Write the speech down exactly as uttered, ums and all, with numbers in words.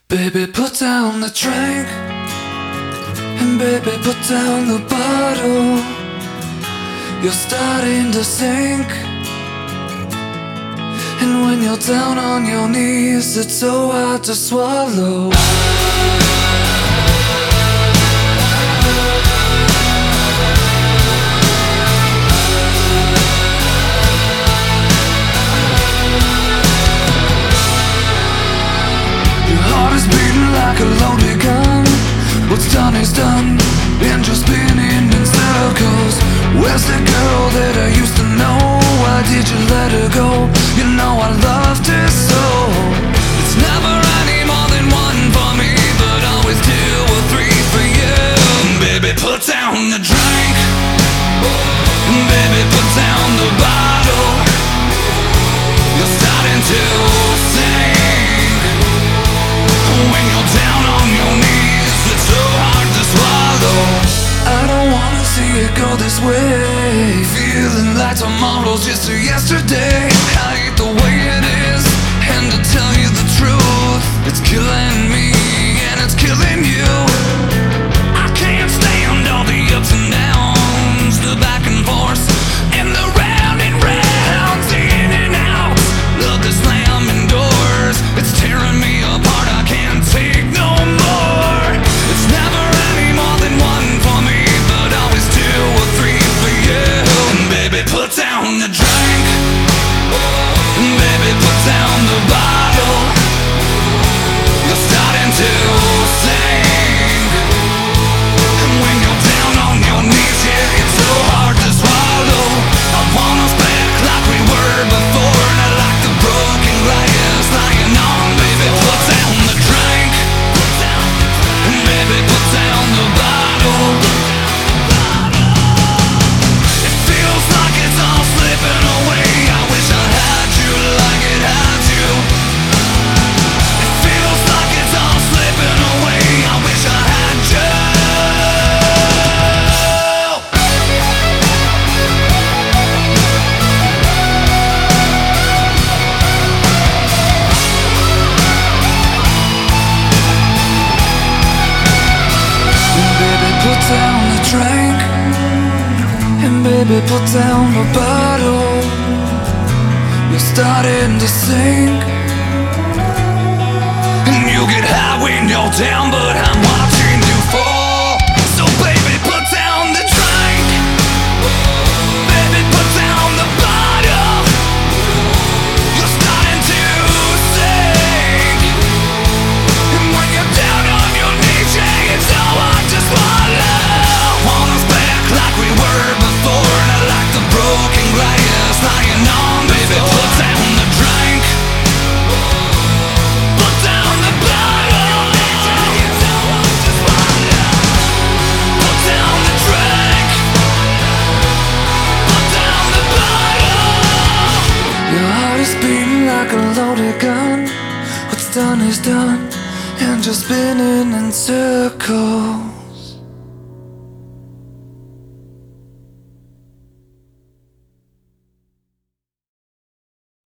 Baby, put down the drink, and baby, put down the bottle. You're starting to sink, and when you're down on your knees, it's so hard to swallow. Like a loaded gun, what's done is done, and you're spinning in circles. Where's the girl that I used to know? Why did you let her go? You know I loved her so. It's never any more than one for me, but always two or three for you. Baby, put down the drink, baby, put down the bottle. You're starting to sing when you're down on your knees. It's so hard to swallow. I don't wanna see it go this way, feeling like tomorrow's just a yesterday. I hate the way it is, and to tell you the truth, it's killing me and it's killing you. I can't stand all the ups and downs, the back and forth, and the round and rounds, in and out of the slamming doors. It's tearing me apart, I can't take no more. It's never any more than one for me, but always two or three for you. And baby, put down the drink, and baby, put down the bottle. You're starting to sing, and when you're down on your knees, yeah, it's so hard to swallow. I want us back like we were before, not like the broken glass lying on. Baby, put down the drink, and baby, put down the bottle. It feels like it's all slipping away. I wish I had you like it had you. It feels like it's all slipping away. I wish I had you. Baby, put down the drink, and baby, put down the bottle. You're starting to sink, and you get high when you're down, but I'm watching you fall. So baby, put down the drink, baby, put down the bottle. You're starting to sink, and when you're down on your knees, yeah, it's so hard to swallow. Want us back like we were before, not like the broken glass lying on. Baby, put down the drink, put down the bottle. It's so hard to swallow. Put down the drink, put down the bottle. Your heart is beating like a loaded gun. What's done is done, and you're spinning in circles.